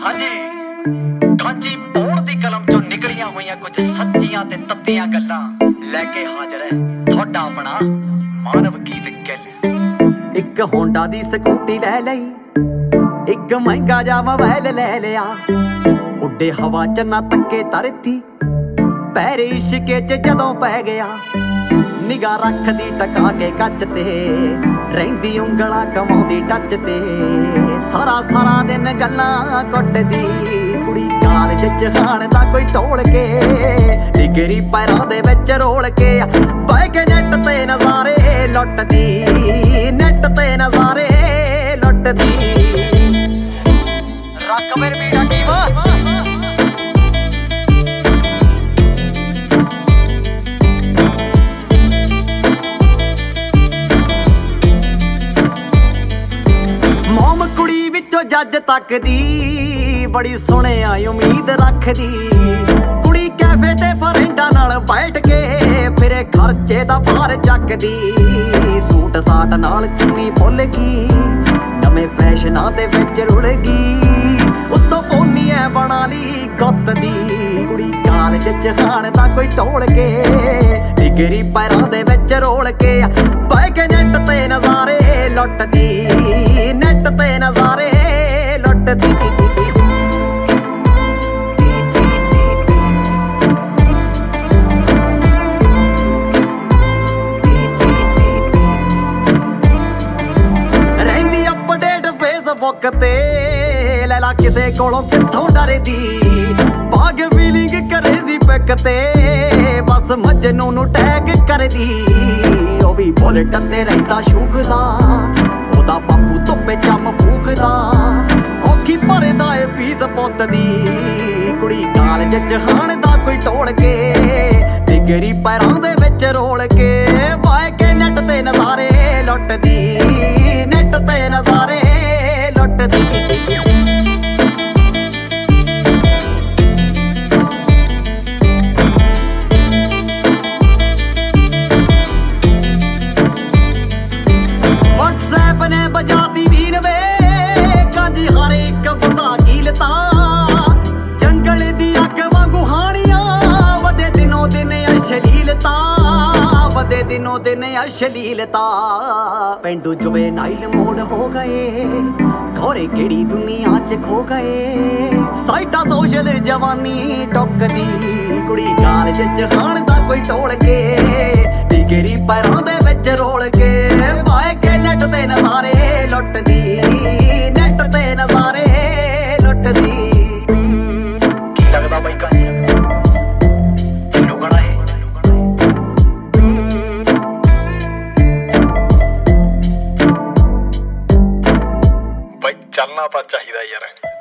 ਹਾਂਜੀ ਕਾਂਜੀ ਪੌੜ ਦੀ ਕਲਮ ਚੋਂ ਨਿਕਲੀਆਂ ਹੋਈਆਂ ਕੁਝ ਸੱਚੀਆਂ ਤੇ ਤੱਤੀਆਂ ਗੱਲਾਂ ਲੈ ਕੇ ਹਾਜ਼ਰ ਹੈ ਤੁਹਾਡਾ ਆਪਣਾ ਮਾਨਵ ਗੀਤ ਗਿੱਲ। ਇੱਕ ਹੋਂਡਾ ਦੀ ਸਕੂਟੀ ਲੈ ਲਈ, ਇੱਕ ਮਹਿੰਗਾ ਜਾ ਮੋਬਾਈਲ ਲੈ ਲਿਆ, ਉੱਡੇ ਹਵਾ ਚ ਨਾ ਤੱਕੇ ਧਰਤੀ, ਪੈਰ ਇਸ਼ਕੇ ਚ ਜਦੋਂ ਪੈ ਗਿਆ, ਨਿਗਾਹ ਰੱਖਦੀ ਟਕਾ ਕੇ ਕੱਚ ਤੇ, ਰਹਿੰਦੀ ਉਂਗਲਾਂ ਕਮਾਉਂਦੀ ਟੱਚ ਤੇ, ਸਾਰਾ ਦਿਨ ਗੱਲਾਂ ਕੁੱਟਦੀ ਕੁੜੀ ਕਾਲਜ ਚ ਖਾਣ ਦਾ ਕੋਈ ਢੋਲ ਕੇ, ਡਿਗਰੀ ਪੈਰਾਂ ਦੇ ਵਿੱਚ ਰੋਲ ਕੇ, ਬਹਿ ਕੇ ਨੈਟ ਤੇ ਨਜ਼ਾਰੇ ਲੁੱਟਦੀ, ਨੈਟ ਤੇ ਨਜ਼ਾਰੇ ਲੁੱਟਦੀ। ਰੱਖ ਮੇਰੇ ਵੀਰਾ ਟੀਮ ਜੱਜ ਤੱਕਦੀ, ਬੜੀ ਸੋਹਣਿਆ ਉਮੀਦ ਰੱਖਦੀ, ਕੁੜੀ ਕੈਫੇ ਤੇ ਫਰੈਂਡਾਂ ਨਾਲ ਬੈਠ ਕੇ ਫਿਰੇ ਖਰਚੇ ਦਾ ਭਾਰ ਚੱਕਦੀ, ਸੂਟ ਸਾਟ ਨਾਲ ਚੁੰਨੀ ਭੁੱਲ ਗਈ, ਨਵੇਂ ਫੈਸ਼ਨਾਂ ਦੇ ਵਿੱਚ ਰੁੜ ਗਈ, ਉੱਤੋਂ ਪੋਨੀ ਐ ਬਣਾ ਲਈ ਗੁੱਤ ਦੀ, ਕੁੜੀ ਕਾਲਜ ਚ ਖਾਣ ਦਾ ਕੋਈ ਢੋਲ ਕੇ, ਡਿਗਰੀ ਪੈਰਾਂ ਦੇ ਵਿੱਚ ਰੋਲ ਕੇ, ਬਹਿ ਕੇ ਨੈਟ ਤੇ ਨਜ਼ਾਰੇ ਲੁੱਟਦੀ, ਨੈਟ ਤੇ ਨਜ਼ਾਰੇ ਲੁੱਟਦੀ। ਰਹਿੰਦੀ ਅਪਡੇਟ ਫੇਸਬੁੱਕ ਤੇ, ਲੈ ਲਾ ਕਿਸੇ ਕੋਲੋਂ ਕਿੱਥੋਂ ਡਰਦੀ, ਬਾਗ ਫੀਲਿੰਗ ਕਰੇਜ਼ੀ ਪਿਕ ਤੇ, ਬਸ ਮਜਨੂੰ ਨੂੰ ਟੈਗ ਕਰਦੀ, ਉਹ ਵੀ ਬੁਲਟ ਤੇ ਰਹਿੰਦਾ ਸ਼ੂਕਦਾ, ਉਹਦਾ ਬਾਪੂ ਧੁੱਪੇ ਚੰਮ ਫੂਕਦਾ, ਔਖੀ ਭਰਦਾ ਏ ਫੀਸ ਪੁੱਤ ਦੀ, ਕੁੜੀ ਕਾਲਜ ਚ ਖਾਣ ਦਾ ਕੋਈ ਢੋਲ ਕੇ, ਡਿਗਰੀ ਪੈਰਾਂ ਦੇ ਵਿੱਚ ਰੋਲ ਕੇ, ਬਾਏ ਕੇ ਨੈਟ ਤੇ ਨਜ਼ਾਰੇ ਲੁੱਟਦੀ, ਨੈਟ ਤੇ ਨਜ਼ਾਰੇ ਲੁੱਟਦੀ। ਨੇ ਬਜਾਤੀ ਵੀਰ ਵੇ ਕਾਂਜੀ ਹਰ ਇੱਕ ਬੰਦਾ ਕੀਲਤਾ, ਜੰਗਲ ਦੀ ਅੱਗ ਵਾਂਗੂ ਹਾਣੀਆਂ, ਵਧੇ ਦਿਨੋਂ ਦਿਨ ਅਸ਼ਲੀਲਤਾ, ਵਧੇ ਦਿਨੋਂ ਦਿਨ ਅਸ਼ਲੀਲਤਾ, ਪਿੰਡੂ ਜੁਵੇਨਾਈਲ ਮੋੜ ਹੋ ਗਏ, ਖੋਰੇ ਕਿਹੜੀ ਦੁਨੀਆ ਚ ਖੋ ਗਏ, ਸਾਈਟਾ ਸੋਸ਼ਲ ਜਵਾਨੀ ਟੁੱਕਦੀ, ਕੁੜੀ ਕਾਲਜ ਚ ਖਾਣ ਦਾ ਕੋਈ ਢੋਲ ਕੇ, ਡਿਗਰੀ ਪੈਰਾਂ ਦੇ ਵਿੱਚ ਰੋਲ ਕੇ, ਬਾਏ ਕੇ ਨੈਟ ਤੇ ਨਜ਼ਾਰੇ ਲੁੱਟਦੀ, ਨੈਟ ਤੇ ਨਜ਼ਾਰੇ ਲੁੱਟਦੀ। ਕੀ ਲੱਗਦਾ ਬਾਈ ਕਾਂਜੀ ਲੋਗਣਾ ਹੈ ਬਾਈ, ਚੱਲਣਾ ਤਾਂ ਚਾਹੀਦਾ ਯਾਰ।